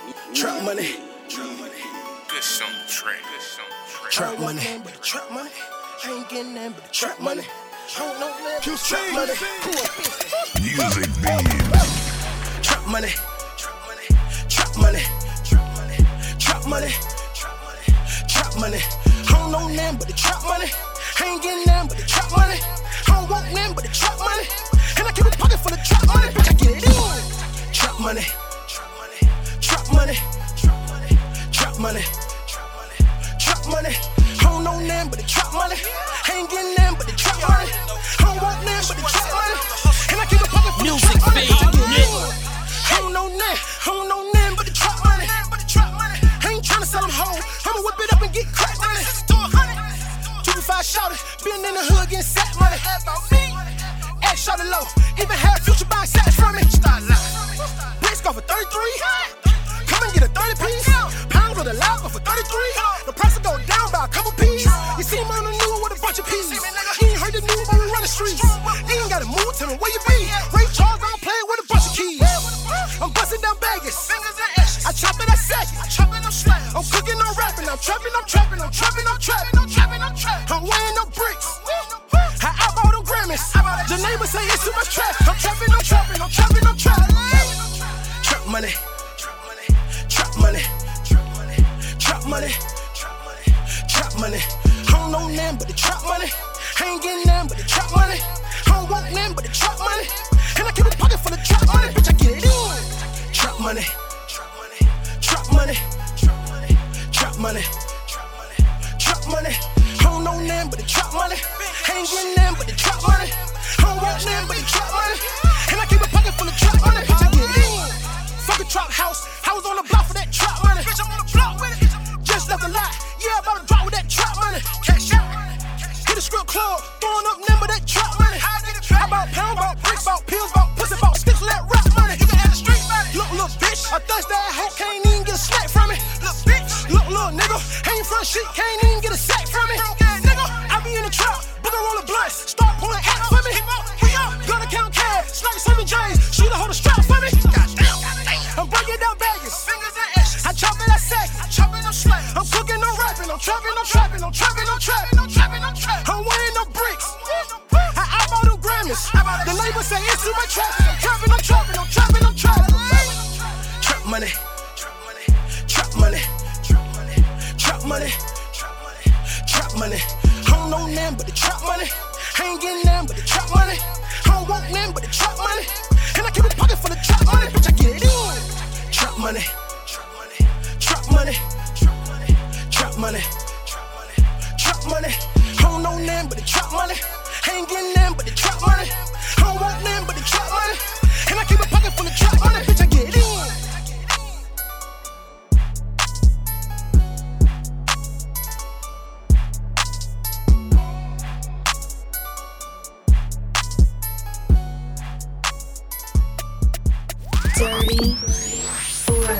Trap money. Good song, track. Trap money. Trap money. I ain't getting that, but trap money. Trap money. Music beats. Trap money. Trap money. Trap money. Trap money. I don't know nothing but the trap money. I ain't getting nothing but the trap money. I don't want nothing but the trap money. And I keep a pocket full of trap money, bitch, I get it in. Trap money. Trap money. Trap money. Trap money. I don't know nothing but the trap money. I ain't getting nothing but the trap money. I don't want nothing but the trap money. And I keep a pocket full of trap money, bitch, I get it in. I don't know nothing but the trap money. I ain't tryna sell them whole. I'ma whip it up and get crack money. 2-5 shouted, been in the hood getting sack money. Ass shot it low, even had Future buying sacks from me. Bricks go for 33. Come and get a 30 piece. Pounds with a loud go for 33. The price will go down by a couple P's. You see him on the news with a bunch of P's. You ain't heard the news when we run the streets. You ain't gotta move, tell me where you be. Ray Charles, I'm playing with a bunch of keys. I'm busting down Vegas. I chop it, I sack it. I'm cooking, I'm rapping. I'm trapping. I'm weighing up bricks. I eyeball them Grammys. The neighbors say it's too much traffic. I'm trapping. Trap money. Trap money. I don't know nothing but the trap money. I ain't getting nothing but the trap money. I don't want nothing but the trap money. And I keep a pocket full of trap money, bitch, I get it in. Trap money. I don't know nothing but the trap money. I ain't getting nothing but the trap money. I don't want nothing but the trap money. And I keep a pocket full of trap money, bitch, I get it in. Fuck a trap house, I was on the block for that trap money. Bitch, I'm on the block with it. Just left a lot, yeah, about to drop with that trap money. Cash out, hit a strip club, throwing up number that trap money. I bought pounds, bought bricks, bought pills, bought pussy, bought sticks with that rap money. You can have the street money. Look, bitch, I thirst that hoe, can't even get a snack from me. Look, bitch, look, nigga, ain't front shit, can't even get a sack from me. Nigga, I be in the trap, booger roll the blunts, start pulling hats for me. Gonna count cash, snipe 7 J's, shoot a hold a strap for me. I'm breaking down baggage, I chop it, I sack it. I'm cooking, I'm rapping, I'm trapping. I'm weighing up bricks, I eyeball them Grammys. The neighbors say it's too much traffic. I'm trapping. Trap money. I don't know nothing but the trap money. I ain't getting nothing but the trap money. I don't want nothing but the trap money. And I keep a pocket full of trap money, bitch, I get it in. Trap money. I don't know nothing but the trap money. I ain't getting nothing but the trap money. I don't want nothing but the trap money. And I keep a pocket full of trap money.